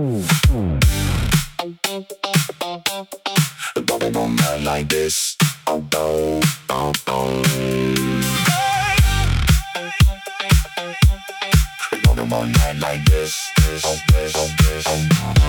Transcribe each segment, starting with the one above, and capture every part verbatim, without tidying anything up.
Going on night like this. Oh, oh, oh, oh. Going on night like this. Oh, this, oh, this, oh.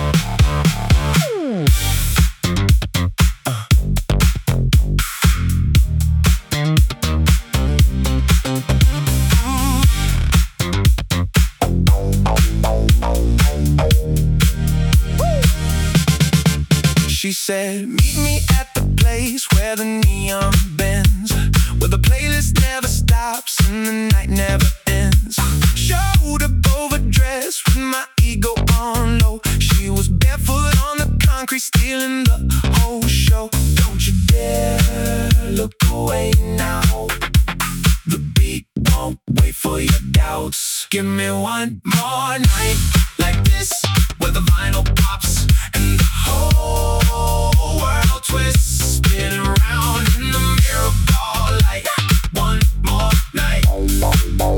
She said, meet me at the place where the neon bends, where the playlist never stops and the night never ends. Showed up overdressed with my ego on low. She was barefoot on the concrete, stealing the whole show. Don't you dare look away now. The beat won't wait for your doubts. Give me one more night like this, where the vinyl pops and the whole world twists, spinning around in the mirror ball light. One more night, one more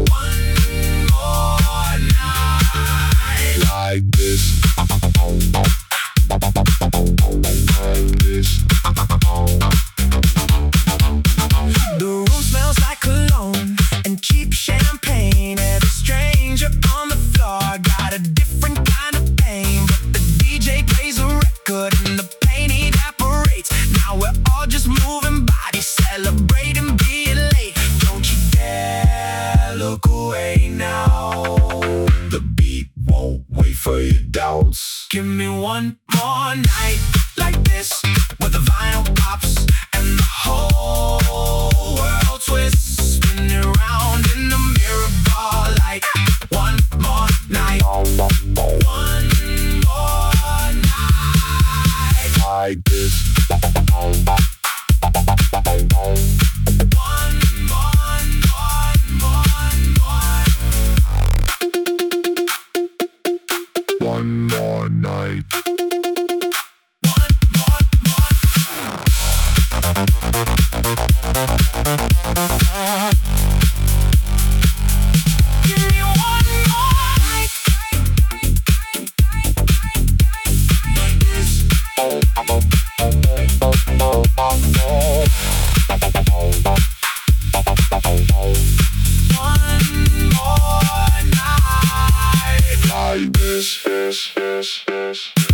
night like this. Like this. The room smells like cologne and cheap champagne. Every stranger on the floor got a different kind of pain, but the D J plays a record and the pain evaporates. Now we're all just moving bodies, celebrating being late. Don't you dare look away now. The beat won't wait for your doubts. Give me one more night like this, where the vinyl pops and the whole world twists, spinning around in the mirror ball light. One more night, one more night like this. One, one, one, one. One more night. One more, more. Give me one more night like this. One more night Like this, this, this, this.